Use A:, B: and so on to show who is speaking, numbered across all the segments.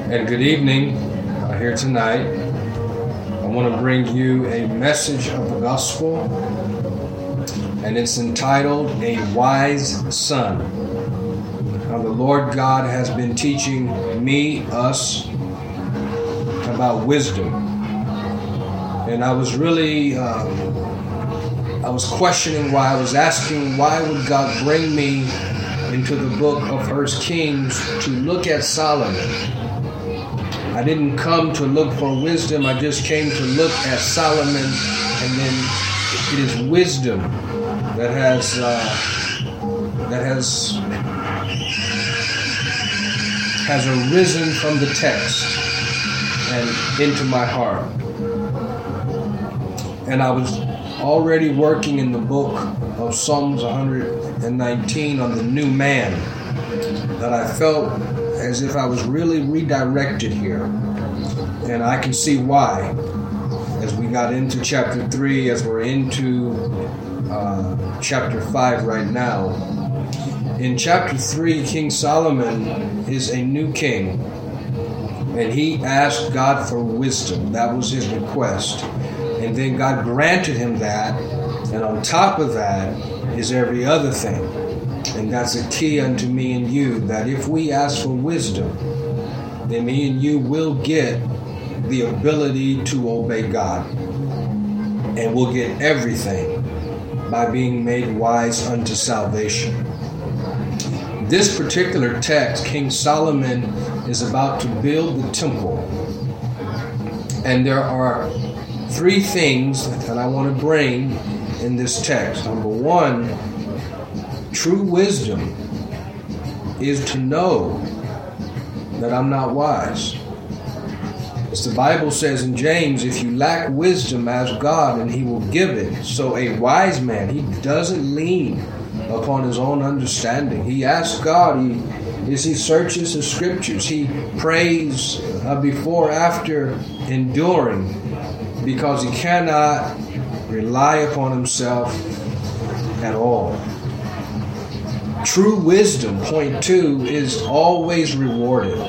A: And good evening here tonight. I want to bring you a message of the gospel, and it's entitled A Wise Son. Now, the Lord God has been teaching us about wisdom. And I was really, I was questioning why. I was asking, why would God bring me into the book of 1 Kings to look at Solomon? I didn't come to look for wisdom. I just came to look at Solomon, and then it is wisdom that has arisen from the text and into my heart. And I was already working in the book of Psalms 119 on the new man, that I felt as if I was really redirected here. And I can see why. As we got into chapter 3, as we're into chapter 5 right now. In chapter 3, King Solomon is a new king. And he asked God for wisdom. That was his request. And then God granted him that. And on top of that is every other thing. And that's a key unto me and you, that if we ask for wisdom, then me and you will get the ability to obey God. And we'll get everything by being made wise unto salvation. This particular text, King Solomon is about to build the temple. And there are three things that I want to bring in this text. Number one, true wisdom is to know that I'm not wise. As the Bible says in James, if you lack wisdom, ask God and he will give it. So a wise man, he doesn't lean upon his own understanding. He asks God, he searches the scriptures. He prays before, after enduring, because he cannot rely upon himself at all. True wisdom, point 2, is always rewarded.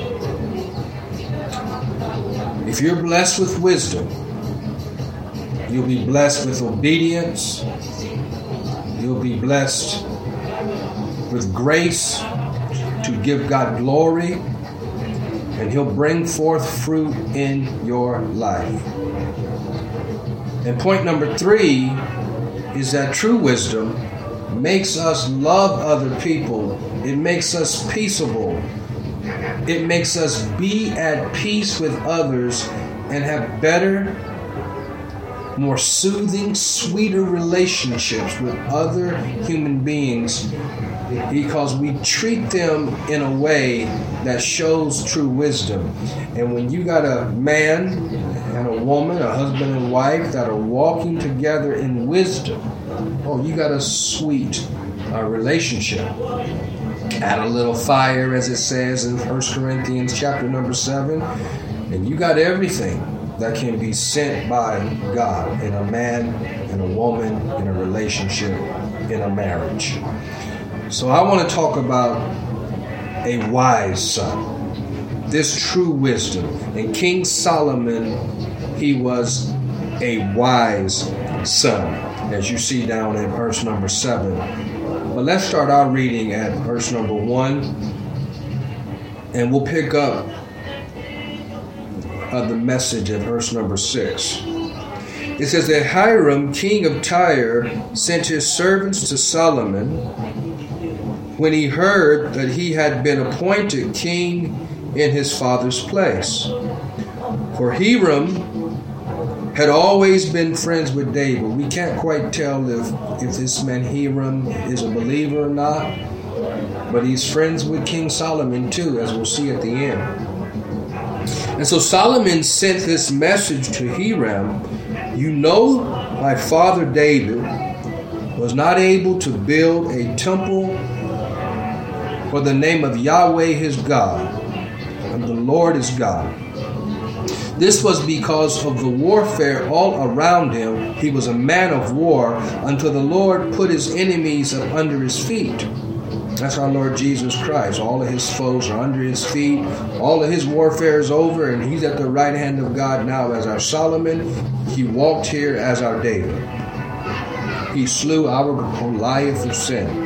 A: If you're blessed with wisdom, you'll be blessed with obedience. You'll be blessed with grace to give God glory, and he'll bring forth fruit in your life. And point number 3 is that true wisdom makes us love other people. It makes us peaceable. It makes us be at peace with others and have better, more soothing, sweeter relationships with other human beings, because we treat them in a way that shows true wisdom. And when you got a man and a woman, a husband and wife, that are walking together in wisdom, you got a sweet relationship. Add a little fire, as it says in 1 Corinthians chapter number 7, and you got everything that can be sent by God in a man and a woman, in a relationship, in a marriage. So I want to talk about a wise son, this true wisdom. And King Solomon, he was a wise son, as you see down in verse number 7. But let's start our reading at verse number 1, and we'll pick up the message at verse number 6. It says that Hiram, king of Tyre, sent his servants to Solomon when he heard that he had been appointed king in his father's place. For Hiram had always been friends with David. We can't quite tell if this man Hiram is a believer or not, but he's friends with King Solomon too, as we'll see at the end. And so Solomon sent this message to Hiram: you know, my father David was not able to build a temple for the name of Yahweh his God, and the Lord is God. This was because of the warfare all around him. He was a man of war until the Lord put his enemies up under his feet. That's our Lord Jesus Christ. All of his foes are under his feet. All of his warfare is over, and he's at the right hand of God now as our Solomon. He walked here as our David. He slew our Goliath of sin.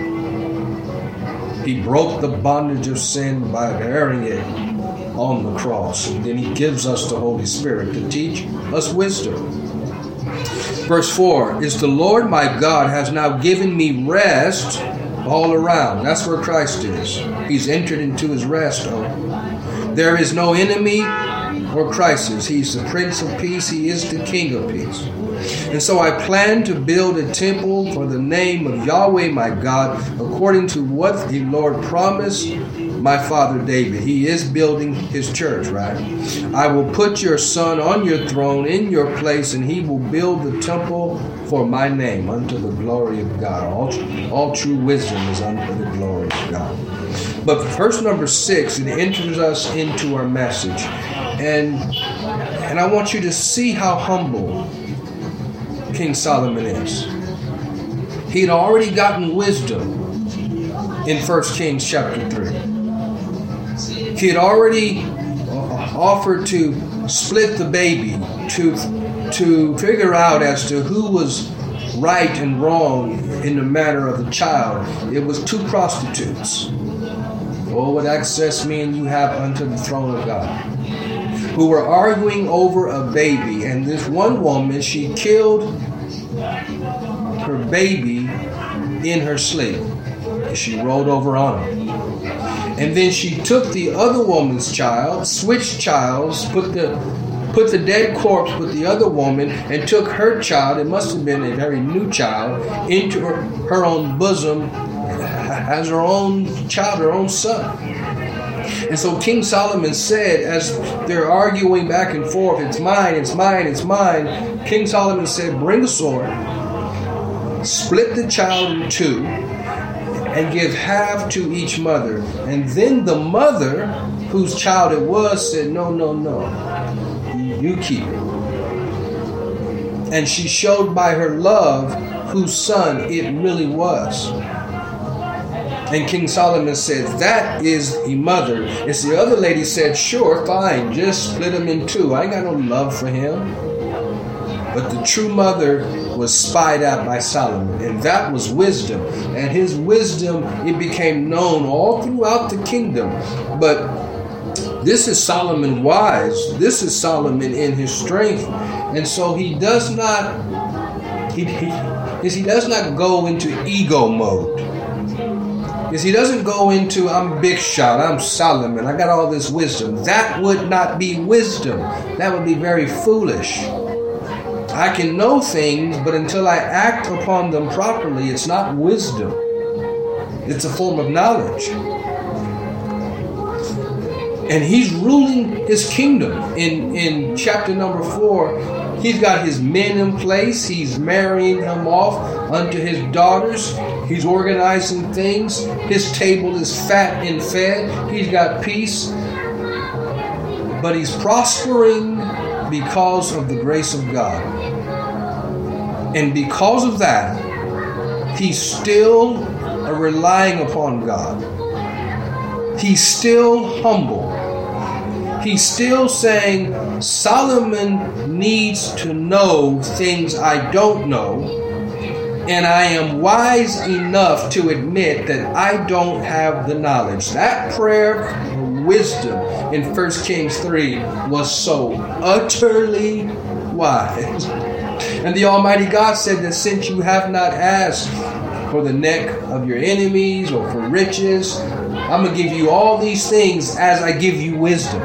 A: He broke the bondage of sin by bearing it on the cross. And then he gives us the Holy Spirit to teach us wisdom. Verse 4 is, the Lord my God has now given me rest all around. That's where Christ is. He's entered into his rest. There is no enemy or crisis. He's the Prince of Peace. He is the King of Peace. And so I plan to build a temple for the name of Yahweh my God, according to what the Lord promised my father David. He is building his church, right? I will put your son on your throne in your place, and he will build the temple for my name unto the glory of God. All true wisdom is unto the glory of God. But verse number 6, it enters us into our message. And I want you to see how humble King Solomon is. He'd already gotten wisdom in 1 Kings chapter 3. He had already offered to split the baby, to figure out as to who was right and wrong in the matter of the child. It was two prostitutes. Oh, what access me and you have unto the throne of God, who were arguing over a baby. And this one woman, she killed her baby in her sleep. She rolled over on him. And then she took the other woman's child, switched childs, put the dead corpse with the other woman, and took her child, it must have been a very new child, into her own bosom as her own child, her own son. And so King Solomon said, as they're arguing back and forth, it's mine, it's mine, it's mine, King Solomon said, bring a sword, split the child in two, and give half to each mother. And then the mother, whose child it was, said, no, you keep it. And she showed by her love whose son it really was. And King Solomon said, that is the mother. And the other lady said, sure, fine, just split him in two. I ain't got no love for him. But the true mother was spied out by Solomon, and that was wisdom. And his wisdom, it became known all throughout the kingdom. But this is Solomon wise. This is Solomon in his strength. And so he does not go into ego mode. He doesn't go into, I'm big shot, I'm Solomon, I got all this wisdom. That would not be wisdom. That would be very foolish. I can know things, but until I act upon them properly, it's not wisdom. It's a form of knowledge. And he's ruling his kingdom. In chapter number 4, he's got his men in place. He's marrying them off unto his daughters. He's organizing things. His table is fat and fed. He's got peace. But he's prospering because of the grace of God. And because of that, he's still relying upon God. He's still humble. He's still saying, Solomon needs to know things I don't know, and I am wise enough to admit that I don't have the knowledge. That prayer for wisdom in 1 Kings 3 was so utterly wise. And the Almighty God said that since you have not asked for the neck of your enemies or for riches, I'm going to give you all these things as I give you wisdom.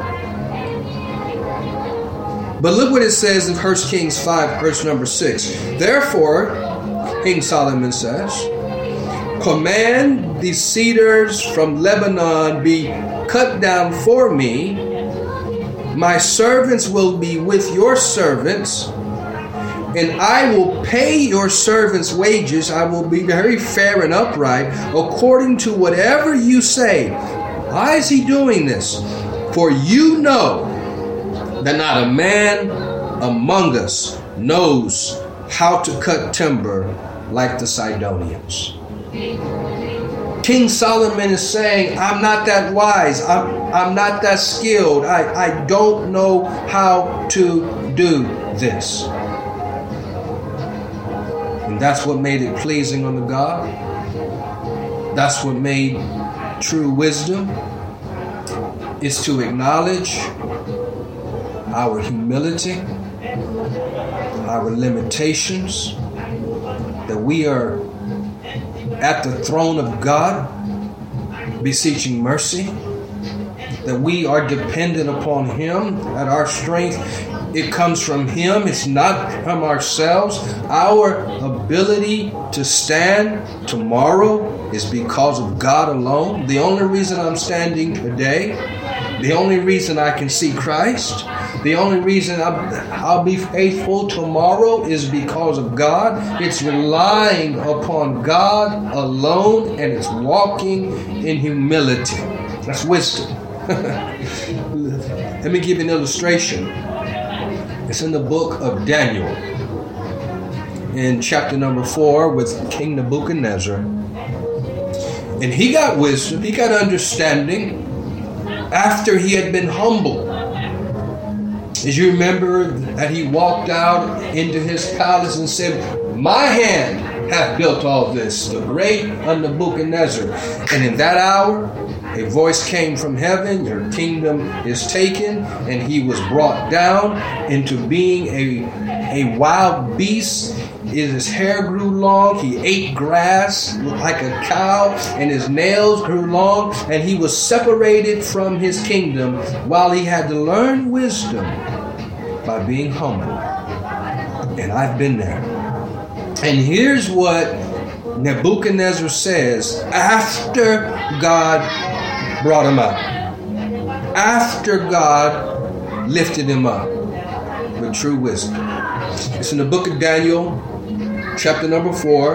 A: But look what it says in 1 Kings 5, verse number 6. Therefore, King Solomon says, command the cedars from Lebanon be cut down for me. My servants will be with your servants, and I will pay your servants' wages. I will be very fair and upright according to whatever you say. Why is he doing this? For you know that not a man among us knows how to cut timber like the Sidonians. King King Solomon is saying, I'm not that wise. I'm not that skilled. I don't know how to do this. And that's what made it pleasing unto God. That's what made true wisdom, is to acknowledge our humility, our limitations, that we are at the throne of God, beseeching mercy, that we are dependent upon Him, that our strength, it comes from Him, it's not from ourselves. Our ability to stand tomorrow is because of God alone. The only reason I'm standing today, the only reason I can see Christ, the only reason I'll be faithful tomorrow is because of God. It's relying upon God alone, and it's walking in humility. That's wisdom. Let me give you an illustration. It's in the book of Daniel, in chapter number 4, with King Nebuchadnezzar. And he got wisdom, he got understanding after he had been humbled. As you remember that he walked out into his palace and said, my hand hath built all this, the great Nebuchadnezzar. And in that hour, a voice came from heaven, your kingdom is taken, and he was brought down into being a wild beast. His hair grew long, he ate grass like a cow, and his nails grew long, and he was separated from his kingdom while he had to learn wisdom by being humble. And I've been there. And here's what Nebuchadnezzar says after God brought him up, after God lifted him up with true wisdom. It's in the book of Daniel, chapter number 4.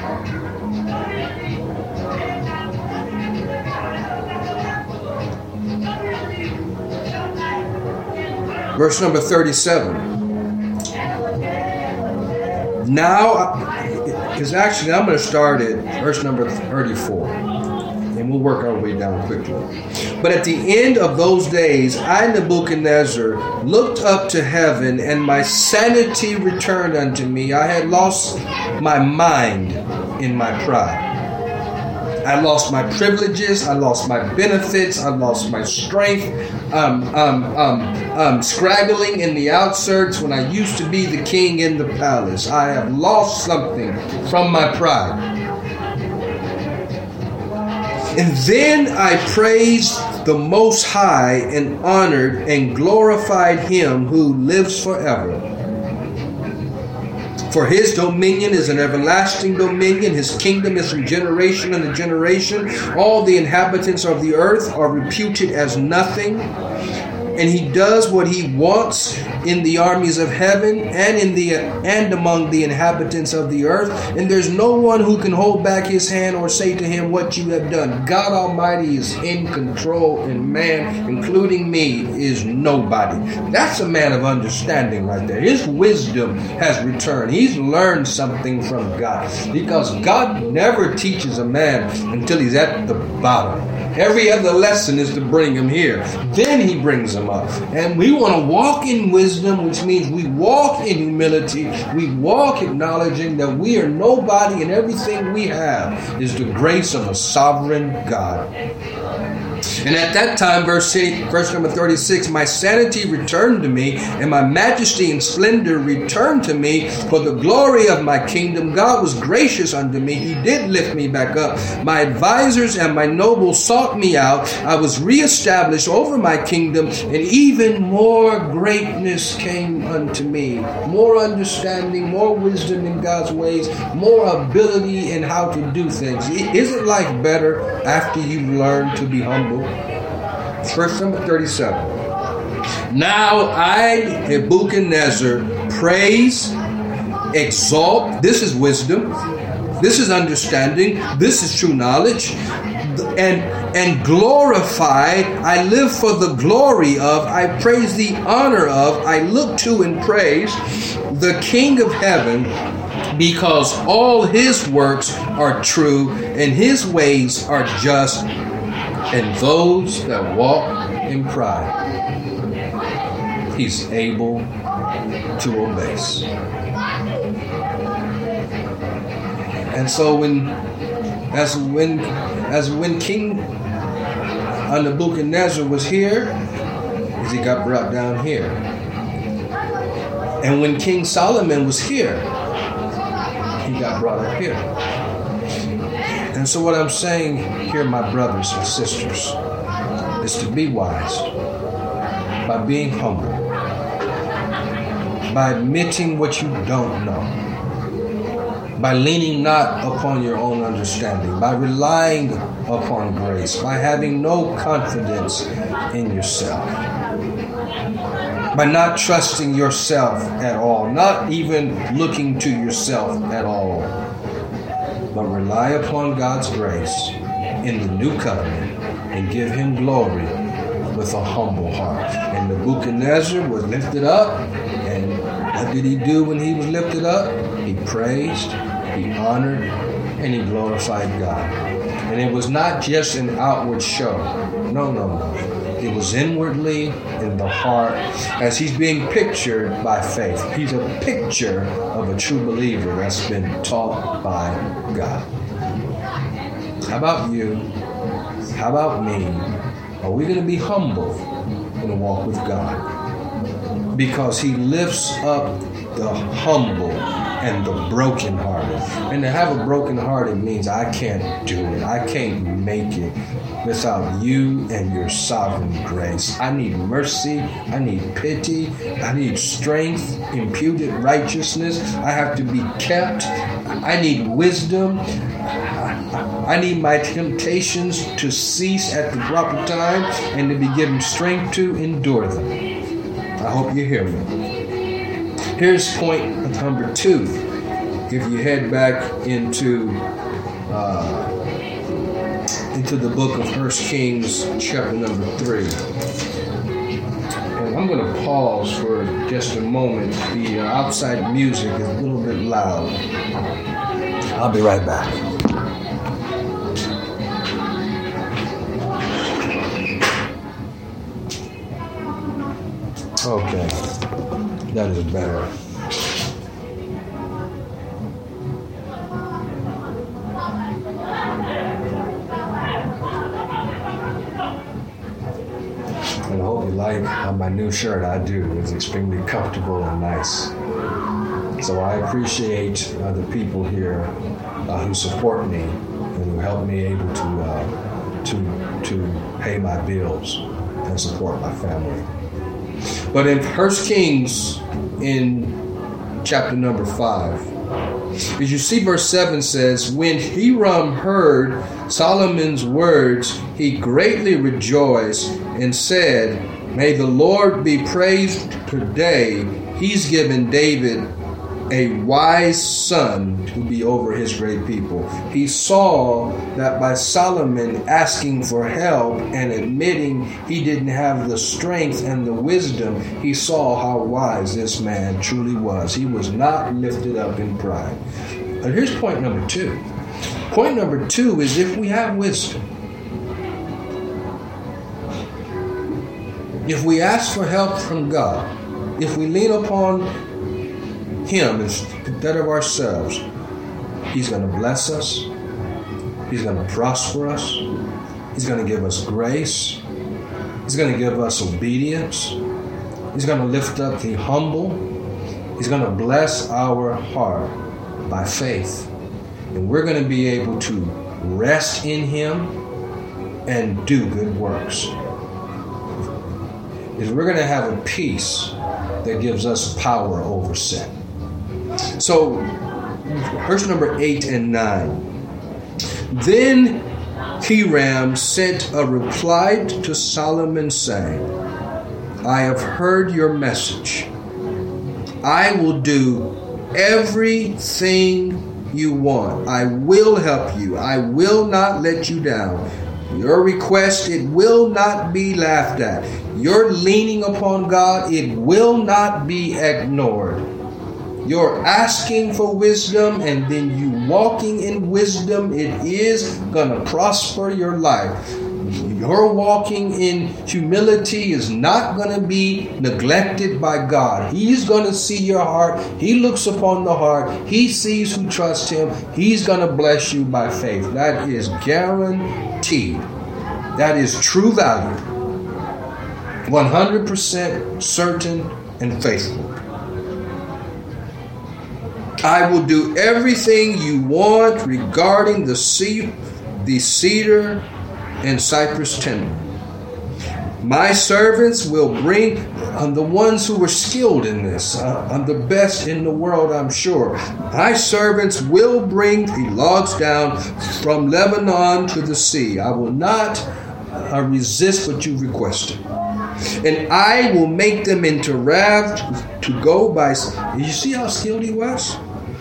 A: Verse number 37. Now, because actually I'm going to start at verse number 34. And we'll work our way down quickly. But at the end of those days, I, Nebuchadnezzar, looked up to heaven, and my sanity returned unto me. I had lost my mind in my pride. I lost my privileges. I lost my benefits. I lost my strength. Scraggling in the outskirts when I used to be the king in the palace. I have lost something from my pride. And then I praised the Most High and honored and glorified Him who lives forever. For His dominion is an everlasting dominion. His kingdom is from generation unto generation. All the inhabitants of the earth are reputed as nothing. And He does what He wants in the armies of heaven and among the inhabitants of the earth. And there's no one who can hold back His hand or say to Him what you have done. God Almighty is in control, and man, including me, is nobody. That's a man of understanding right there. His wisdom has returned. He's learned something from God, because God never teaches a man until he's at the bottom. Every other lesson is to bring him here. Then He brings him up. And we want to walk in wisdom, which means we walk in humility. We walk acknowledging that we are nobody, and everything we have is the grace of a sovereign God. And at that time, verse number 36, my sanity returned to me, and my majesty and splendor returned to me for the glory of my kingdom. God was gracious unto me. He did lift me back up. My advisors and my nobles sought me out. I was reestablished over my kingdom, and even more greatness came unto me. More understanding, more wisdom in God's ways, more ability in how to do things. Isn't life better after you've learned to be humble? Verse number 37. Now I, Nebuchadnezzar, praise, exalt. This is wisdom. This is understanding. This is true knowledge. And glorify. I live for the glory of. I praise the honor of. I look to and praise the King of heaven, because all his works are true and his ways are just, and those that walk in pride, he's able to abase. And so when King Nebuchadnezzar was here, he got brought down here. And when King Solomon was here, he got brought up here. And so what I'm saying here, my brothers and sisters, is to be wise by being humble, by admitting what you don't know, by leaning not upon your own understanding, by relying upon grace, by having no confidence in yourself, by not trusting yourself at all, not even looking to yourself at all, but rely upon God's grace in the new covenant and give him glory with a humble heart. And Nebuchadnezzar was lifted up, and what did he do when he was lifted up? He praised, he honored, and he glorified God. And it was not just an outward show. No. It was inwardly in the heart, as he's being pictured by faith. He's a picture of a true believer that's been taught by God. How about you? How about me? Are we going to be humble in a walk with God? Because he lifts up the humble and the brokenhearted. And to have a brokenhearted means I can't do it. I can't make it without you and your sovereign grace. I need mercy. I need pity. I need strength, imputed righteousness. I have to be kept. I need wisdom. I need my temptations to cease at the proper time and to be given strength to endure them. I hope you hear me. Here's point number 2. If you head back into the book of 1 Kings, chapter number 3. And I'm going to pause for just a moment. The outside music is a little bit loud. I'll be right back. Okay, that is better. And I hope you like my new shirt. I do. It's extremely comfortable and nice. So I appreciate the people here who support me and who help me able to pay my bills and support my family. But in 1 Kings, in chapter number 5, as you see, verse 7 says, when Hiram heard Solomon's words, he greatly rejoiced and said, may the Lord be praised today. He's given David a wise son to be over his great people. He saw that by Solomon asking for help and admitting he didn't have the strength and the wisdom, he saw how wise this man truly was. He was not lifted up in pride. And here's point number 2. Point number 2 is if we have wisdom, if we ask for help from God, if we lean upon him instead of ourselves, he's going to bless us. He's going to prosper us. He's going to give us grace. He's going to give us obedience. He's going to lift up the humble. He's going to bless our heart by faith. And we're going to be able to rest in him and do good works. Is we're going to have a peace that gives us power over sin. So, verse number 8 and 9. Then Hiram sent a reply to Solomon saying, I have heard your message. I will do everything you want. I will help you. I will not let you down. Your request, it will not be laughed at. Your leaning upon God, it will not be ignored. You're asking for wisdom, and then you walking in wisdom. It is going to prosper your life. Your walking in humility is not going to be neglected by God. He's going to see your heart. He looks upon the heart. He sees who trusts him. He's going to bless you by faith. That is guaranteed. That is true value. 100% certain and faithful. I will do everything you want regarding the cedar and cypress timber. My servants will bring the ones who were skilled in this. I'm the best in the world, I'm sure. My servants will bring the logs down from Lebanon to the sea. I will not resist what you requested. And I will make them into rafts to go by. You see how skilled he was?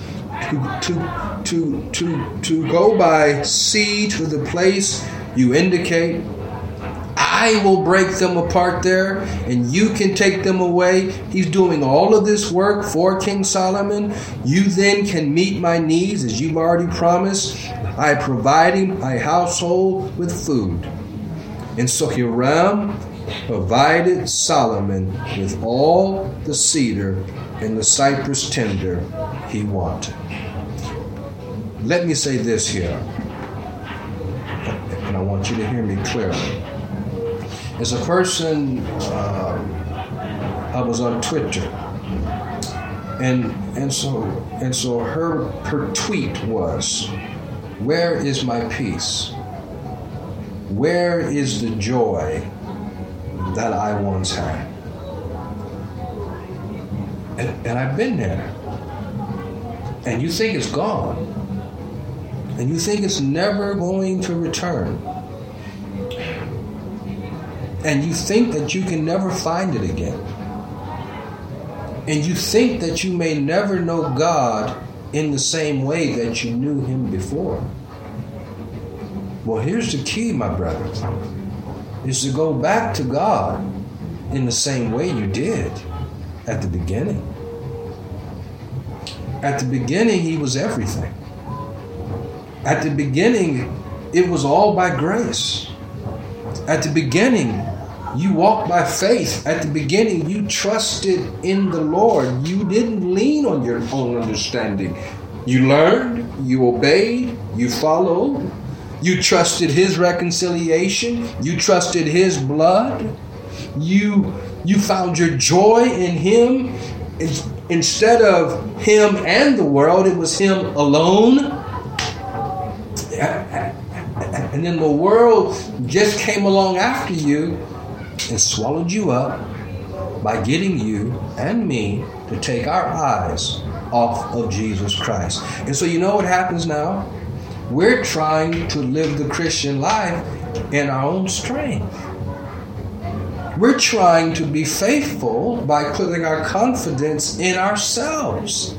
A: To go by sea to the place you indicate. I will break them apart there, and you can take them away. He's doing all of this work for King Solomon. You then can meet my needs as you've already promised. I providing my household with food. And so Hiram provided Solomon with all the cedar and the cypress timber he wanted. Let me say this here, and I want you to hear me clearly. As a person, I was on Twitter, and so her tweet was, "Where is my peace? Where is the joy that I once had?" And I've been there. And you think it's gone. And you think it's never going to return. And you think that you can never find it again. And you think that you may never know God in the same way that you knew him before. Well, here's the key, my brother, is to go back to God in the same way you did at the beginning. At the beginning, he was everything. At the beginning, it was all by grace. At the beginning, you walked by faith. At the beginning, you trusted in the Lord. You didn't lean on your own understanding. You learned, you obeyed, you followed. You trusted his reconciliation. You trusted his blood. You found your joy in him. Instead of him and the world, it was him alone. And then the world just came along after you and swallowed you up by getting you and me to take our eyes off of Jesus Christ. And so you know what happens now? We're trying to live the Christian life in our own strength. We're trying to be faithful by putting our confidence in ourselves.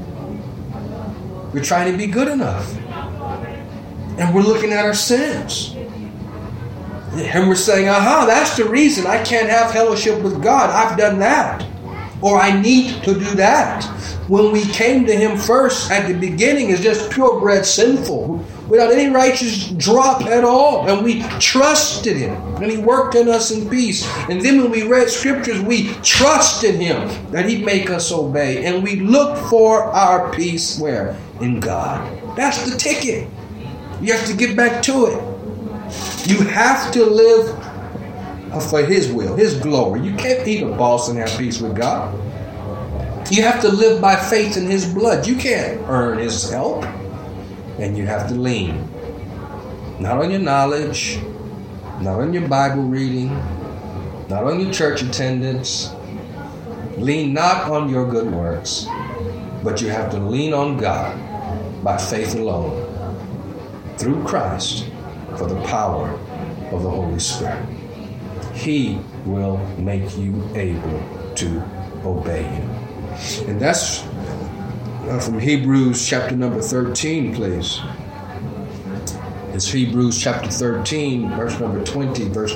A: We're trying to be good enough. And we're looking at our sins. And we're saying, that's the reason I can't have fellowship with God. I've done that. Or I need to do that. When we came to him first at the beginning is just purebred sinful, without any righteous drop at all. And we trusted him. And he worked in us in peace. And then when we read scriptures, we trusted him that he'd make us obey. And we looked for our peace where? In God. That's the ticket. You have to get back to it. You have to live for his will, his glory. You can't be the boss and have peace with God. You have to live by faith in his blood. You can't earn his help. And you have to lean. Not on your knowledge, not on your Bible reading, not on your church attendance. Lean not on your good works, but you have to lean on God by faith alone, through Christ, for the power of the Holy Spirit. He will make you able to obey him. And that's from Hebrews chapter number 13, please. It's Hebrews chapter 13, verse number 20, verse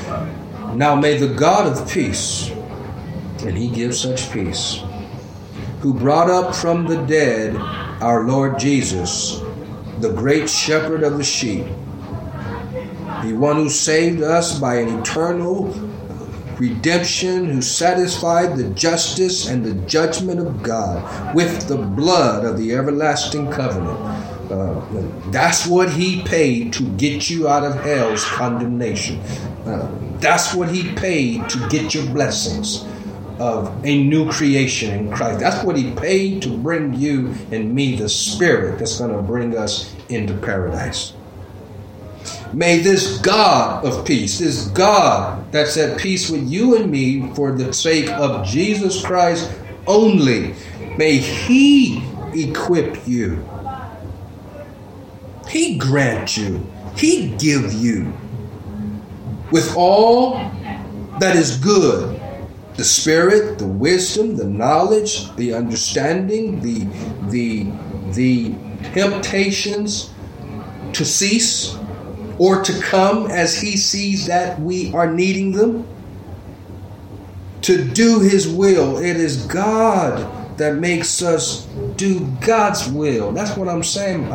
A: 21. Now may the God of peace, and he gives such peace, who brought up from the dead our Lord Jesus, the great shepherd of the sheep, the one who saved us by an eternal redemption, who satisfied the justice and the judgment of God with the blood of the everlasting covenant. That's what he paid to get you out of hell's condemnation. That's what he paid to get your blessings of a new creation in Christ. That's what he paid to bring you and me the Spirit that's going to bring us into paradise. May this God of peace, this God that's at peace with you and me for the sake of Jesus Christ only, may he equip you. He grant you. He give you with all that is good. The Spirit, the wisdom, the knowledge, the understanding, the temptations to cease or to come as he sees that we are needing them. To do his will. It is God that makes us do God's will. That's what I'm saying,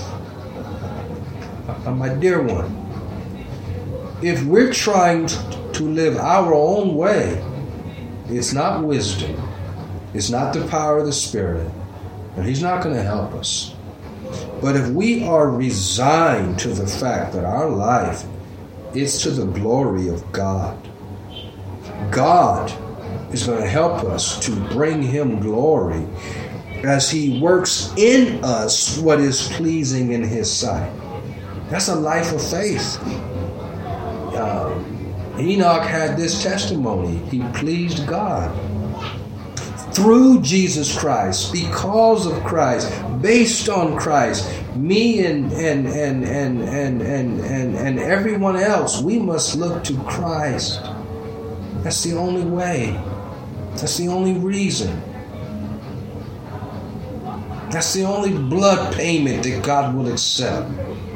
A: my dear one. If we're trying to live our own way, it's not wisdom. It's not the power of the Spirit. And he's not going to help us. But if we are resigned to the fact that our life is to the glory of God, God is going to help us to bring him glory as he works in us what is pleasing in his sight. That's a life of faith. Enoch had this testimony. He pleased God through Jesus Christ, because of Christ, based on Christ. Me and everyone else, we must look to Christ. That's the only way. That's the only reason. That's the only blood payment that God will accept.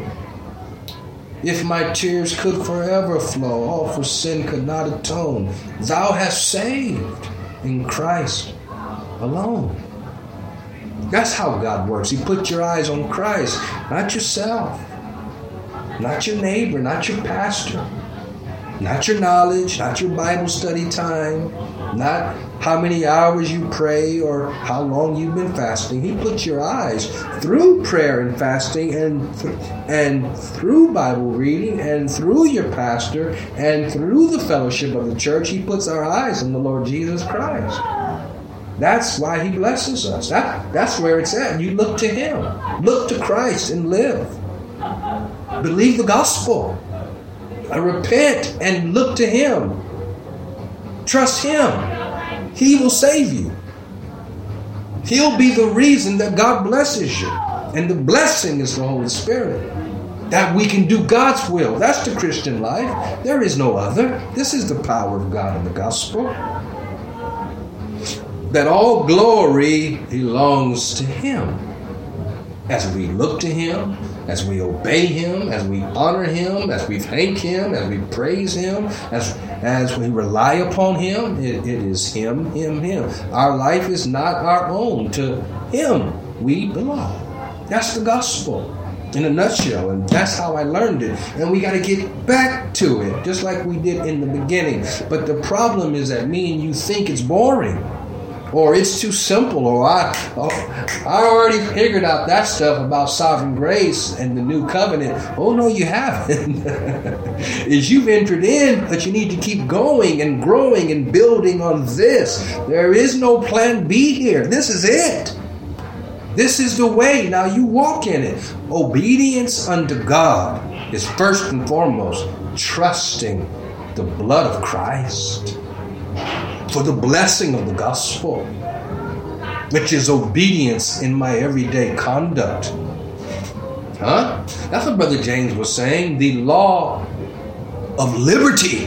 A: If my tears could forever flow, all for sin could not atone. Thou hast saved in Christ alone. That's how God works. He put your eyes on Christ, not yourself, not your neighbor, not your pastor, not your knowledge, not your Bible study time, not how many hours you pray or how long you've been fasting. He puts your eyes through prayer and fasting and through Bible reading and through your pastor and through the fellowship of the church. He puts our eyes on the Lord Jesus Christ. That's why he blesses us. That's where it's at. You look to him. Look to Christ and live. Believe the gospel. Repent and look to him. Trust him. He will save you. He'll be the reason that God blesses you. And the blessing is the Holy Spirit. That we can do God's will. That's the Christian life. There is no other. This is the power of God in the gospel. That all glory belongs to him. As we look to him, as we obey him, as we honor him, as we thank him, as we praise him, as we rely upon him, it is him. Our life is not our own. To him we belong. That's the gospel in a nutshell, and that's how I learned it. And we got to get back to it, just like we did in the beginning. But the problem is that me and you think it's boring. Or it's too simple, or I already figured out that stuff about sovereign grace and the new covenant. Oh, no, you haven't. Is you've entered in, but you need to keep going and growing and building on this. There is no plan B here. This is it. This is the way. Now you walk in it. Obedience unto God is first and foremost trusting the blood of Christ for the blessing of the gospel, which is obedience in my everyday conduct. That's what Brother James was saying. The law of liberty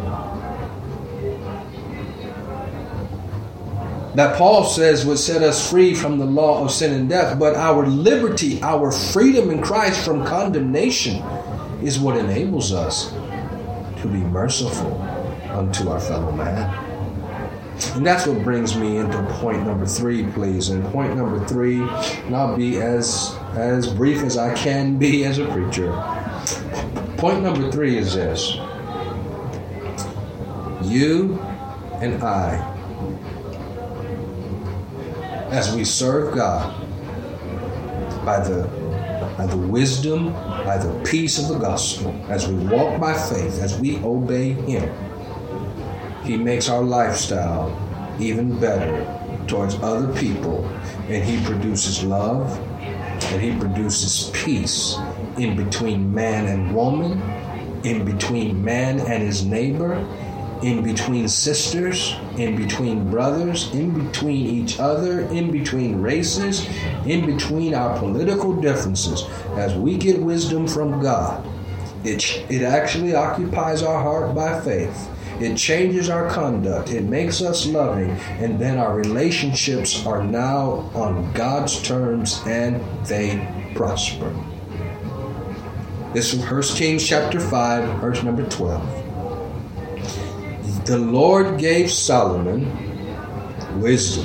A: that Paul says would set us free from the law of sin and death. But our liberty, our freedom in Christ from condemnation is what enables us to be merciful unto our fellow man. And that's what brings me into point number 3, please. And point number 3, and I'll be as brief as I can be as a preacher. Point number 3 is this. You and I, as we serve God by the wisdom, by the peace of the gospel, as we walk by faith, as we obey Him, He makes our lifestyle even better towards other people, and He produces love, and He produces peace in between man and woman, in between man and his neighbor, in between sisters, in between brothers, in between each other, in between races, in between our political differences. As we get wisdom from God, it actually occupies our heart by faith. It changes our conduct. It makes us loving. And then our relationships are now on God's terms and they prosper. This is from 1 Kings chapter 5, verse number 12. The Lord gave Solomon wisdom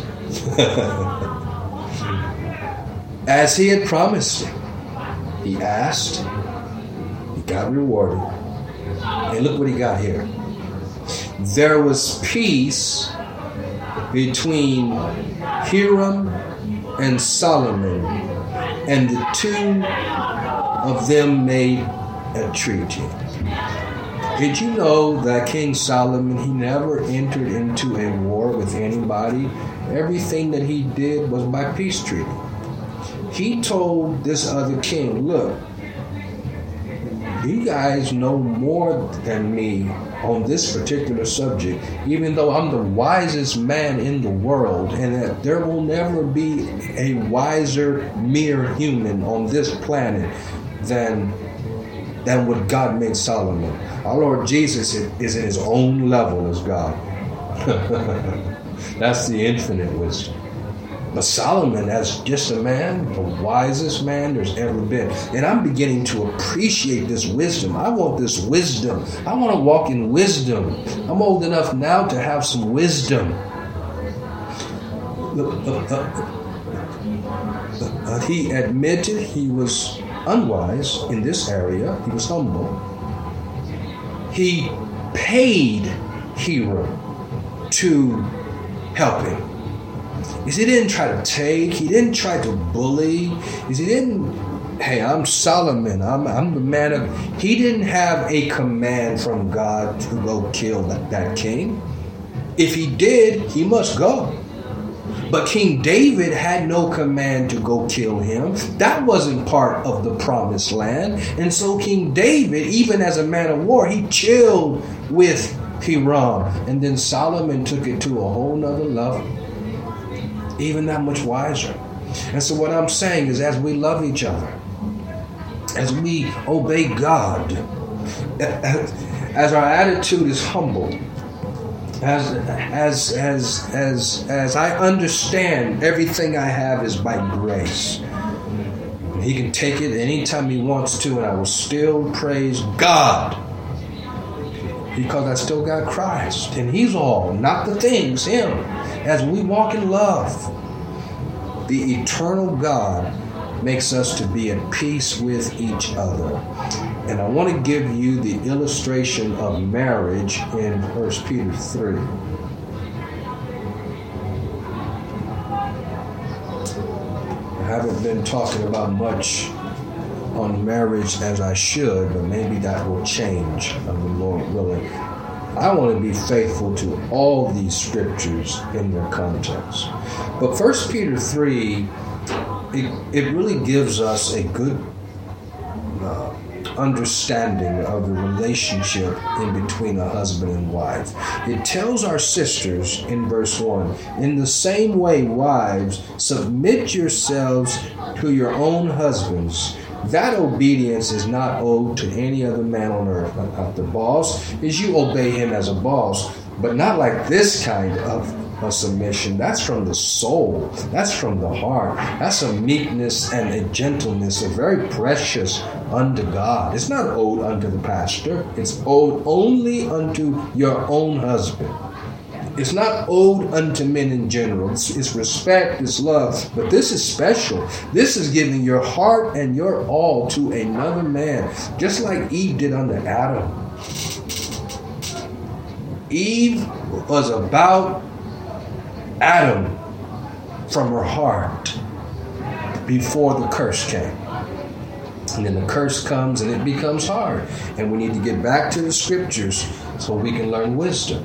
A: as He had promised him. He asked, he got rewarded. And look what he got here. There was peace between Hiram and Solomon, and the two of them made a treaty. Did you know that King Solomon, he never entered into a war with anybody? Everything that he did was by peace treaty. He told this other king, look, you guys know more than me on this particular subject, even though I'm the wisest man in the world, and that there will never be a wiser mere human on this planet than what God made Solomon. Our Lord Jesus is in His own level as God. That's the infinite wisdom. But Solomon, as just a man, the wisest man there's ever been. And I'm beginning to appreciate this wisdom. I want this wisdom. I want to walk in wisdom. I'm old enough now to have some wisdom. He admitted he was unwise in this area. He was humble. He paid Hiram to help him. He didn't try to take. He didn't try to bully. He didn't, hey, I'm Solomon. I'm the man of... He didn't have a command from God to go kill that king. If he did, he must go. But King David had no command to go kill him. That wasn't part of the promised land. And so King David, even as a man of war, he chilled with Hiram. And then Solomon took it to a whole nother level. Even that much wiser. And so what I'm saying is, as we love each other, as we obey God, as our attitude is humble, as I understand everything I have is by grace. He can take it anytime He wants to, and I will still praise God. Because I still got Christ, and He's all, not the things, Him. As we walk in love, the eternal God makes us to be at peace with each other. And I want to give you the illustration of marriage in 1 Peter 3. I haven't been talking about much on marriage as I should, but maybe that will change, of the Lord willing. I want to be faithful to all these scriptures in their context. But 1 Peter 3, it really gives us a good understanding of the relationship in between a husband and wife. It tells our sisters in verse 1, in the same way, wives, submit yourselves to your own husbands. That obedience is not owed to any other man on earth. Not the boss is you obey him as a boss, but not like this kind of a submission. That's from the soul. That's from the heart. That's a meekness and a gentleness, a very precious unto God. It's not owed unto the pastor. It's owed only unto your own husband. It's not owed unto men in general. It's respect, it's love. But this is special. This is giving your heart and your all to another man, just like Eve did unto Adam. Eve was about Adam from her heart before the curse came. And then the curse comes and it becomes hard. And we need to get back to the scriptures so we can learn wisdom.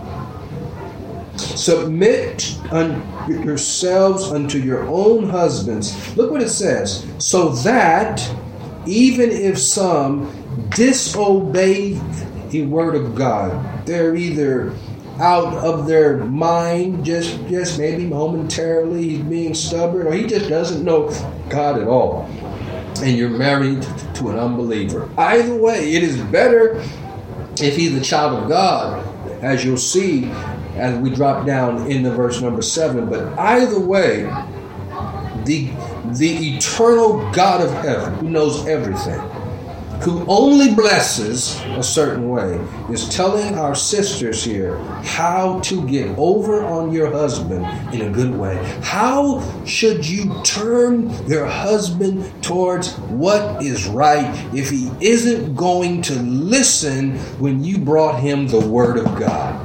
A: Submit yourselves unto your own husbands. Look what it says. So that even if some disobey the word of God, they're either out of their mind, just maybe momentarily, he's being stubborn, or he just doesn't know God at all, and you're married to an unbeliever. Either way, it is better if he's a child of God, as you'll see as we drop down into verse number 7. But either way, the eternal God of heaven, who knows everything, who only blesses a certain way, is telling our sisters here how to get over on your husband in a good way. How should you turn your husband towards what is right if he isn't going to listen when you brought him the word of God?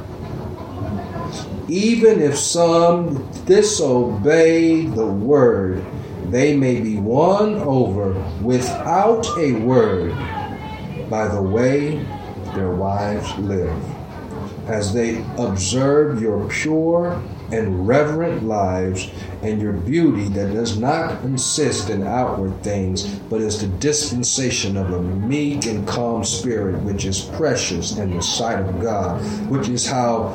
A: Even if some disobey the word, they may be won over without a word by the way their wives live, as they observe your pure and reverent lives and your beauty that does not consist in outward things, but is the dispensation of a meek and calm spirit, which is precious in the sight of God, which is how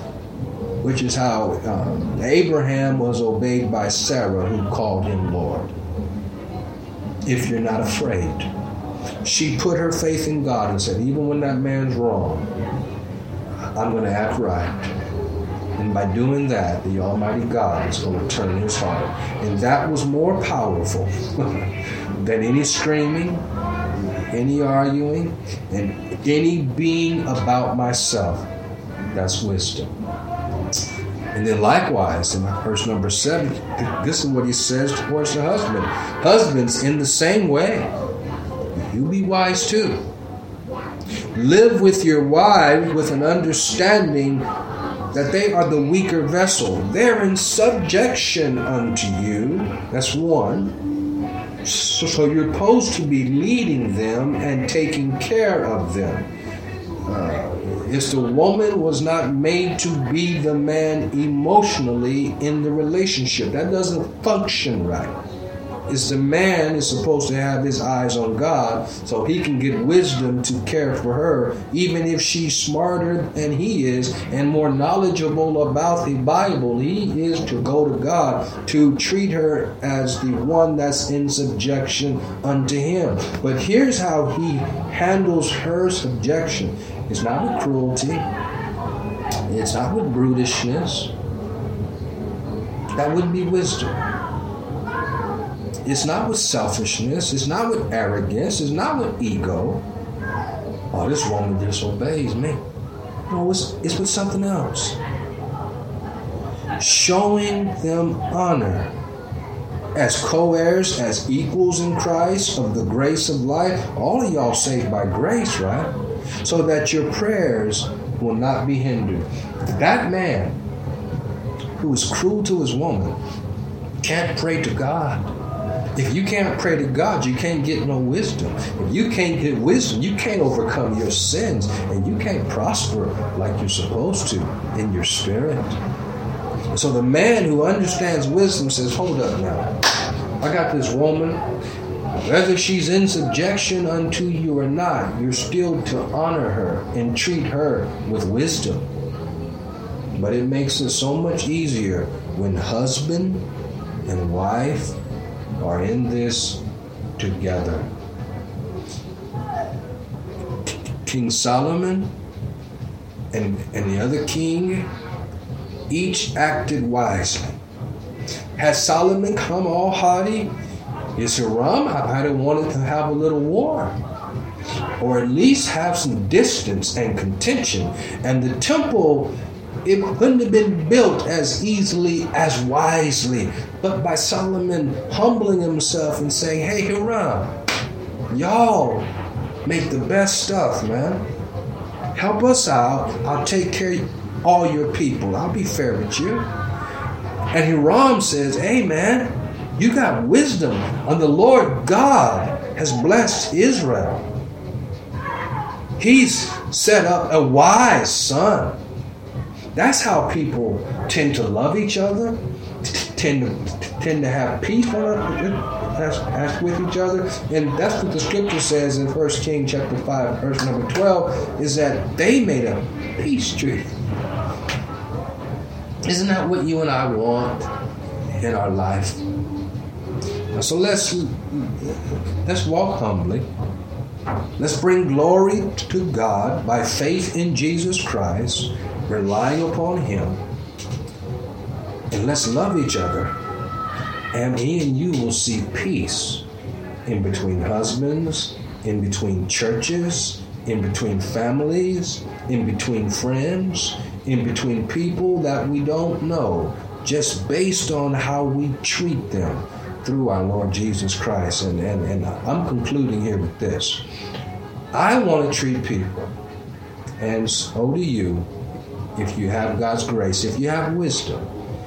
A: Abraham was obeyed by Sarah, who called him Lord. If you're not afraid, she put her faith in God and said, even when that man's wrong, I'm going to act right. And by doing that, the Almighty God is going to turn his heart. And that was more powerful than any screaming, any arguing, and any being about myself. That's wisdom. And then likewise, in verse number 7, this is what he says towards the husband. Husbands, in the same way, you be wise too. Live with your wives with an understanding that they are the weaker vessel. They're in subjection unto you. That's one. So you're supposed to be leading them and taking care of them. It's the woman was not made to be the man emotionally in the relationship. That doesn't function right. It's the man is supposed to have his eyes on God so he can get wisdom to care for her, even if she's smarter than he is and more knowledgeable about the Bible. He is to go to God to treat her as the one that's in subjection unto him. But here's how he handles her subjection. It's not with cruelty. It's not with brutishness. That wouldn't be wisdom. It's not with selfishness. It's not with arrogance. It's not with ego. Oh, this woman disobeys me. No, it's with something else. Showing them honor as co-heirs, as equals in Christ of the grace of life. All of y'all saved by grace, right? So that your prayers will not be hindered. That man who is cruel to his woman can't pray to God. If you can't pray to God, you can't get no wisdom. If you can't get wisdom, you can't overcome your sins, and you can't prosper like you're supposed to in your spirit. So the man who understands wisdom says, hold up now. I got this woman. Whether she's in subjection unto you or not, you're still to honor her and treat her with wisdom. But it makes it so much easier when husband and wife are in this together. King Solomon and the other king each acted wisely. Had Solomon come all haughty, is Hiram might have wanted to have a little war, or at least have some distance and contention. And the temple it couldn't have been built as easily, as wisely. But by Solomon humbling himself and saying, hey, Hiram, y'all make the best stuff, man. Help us out. I'll take care of all your people. I'll be fair with you. And Hiram says, hey, man, you got wisdom. And the Lord God has blessed Israel. He's set up a wise son. That's how people tend to love each other, tend to have peace with each other. And that's what the scripture says in 1 Kings chapter 5, verse number 12, is that they made a peace treaty. Isn't that what you and I want in our life? So let's walk humbly. Let's bring glory to God by faith in Jesus Christ, relying upon Him. And let's love each other. And me and you will see peace in between husbands, in between churches, in between families, in between friends, in between people that we don't know, just based on how we treat them through our Lord Jesus Christ. And I'm concluding here with this. I want to treat people, and so do you, if you have God's grace, if you have wisdom,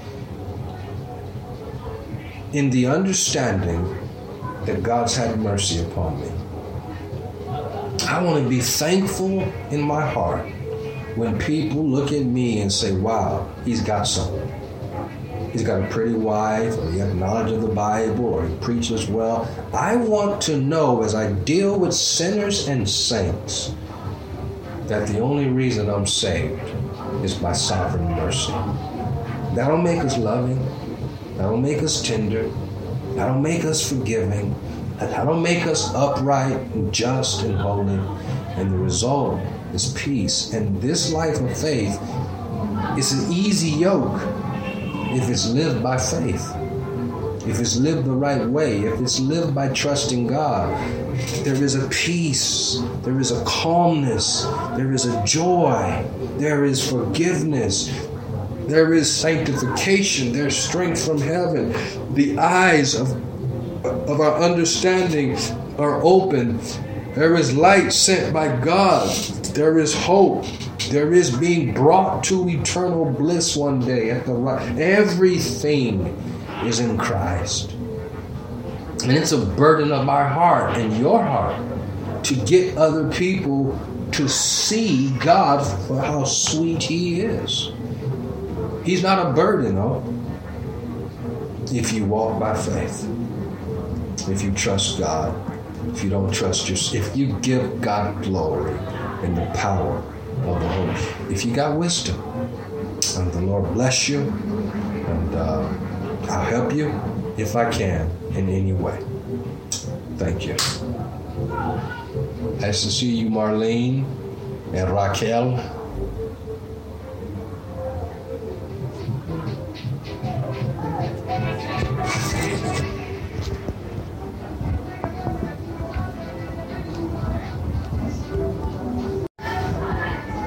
A: in the understanding that God's had mercy upon me. I want to be thankful in my heart when people look at me and say, wow, he's got something. He's got a pretty wife, or he has knowledge of the Bible, or he preaches well. I want to know, as I deal with sinners and saints, that the only reason I'm saved is by sovereign mercy. That'll make us loving. That'll make us tender. That'll make us forgiving. That'll make us upright and just and holy. And the result is peace. And this life of faith is an easy yoke if it's lived by faith. If it's lived the right way. If it's lived by trusting God. There is a peace. There is a calmness. There is a joy. There is forgiveness. There is sanctification. There's strength from heaven. The eyes of our understanding are open. There is light sent by God. There is hope. There is being brought to eternal bliss one day at the right. Everything is in Christ. And it's a burden of our heart and your heart to get other people to see God for how sweet He is. He's not a burden, though, if you walk by faith, if you trust God, if you don't trust yourself, if you give God glory in the power of the Holy Spirit, if you got wisdom, and the Lord bless you, and I'll help you if I can in any way. Thank you. Nice to see you, Marlene and Raquel.